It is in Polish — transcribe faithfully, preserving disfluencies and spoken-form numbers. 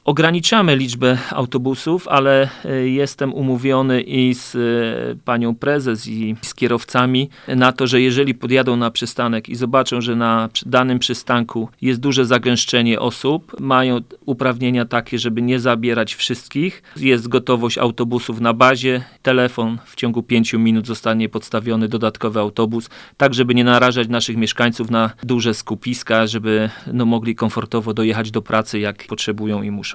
Ograniczamy liczbę autobusów, ale jestem umówiony i z panią prezes i z kierowcami na to, że jeżeli podjadą na przystanek i zobaczą, że na danym przystanku jest duże zagęszczenie osób, mają uprawnienia takie, żeby nie zabierać wszystkich. Jest gotowość autobusów na bazie. Telefon w ciągu pięciu minut zostanie podstawiony dodatkowy autobus, tak żeby nie narażać naszych mieszkańców na duże skupiska, żeby no, mogli komfortowo dojechać do pracy, jak potrzebują i muszą.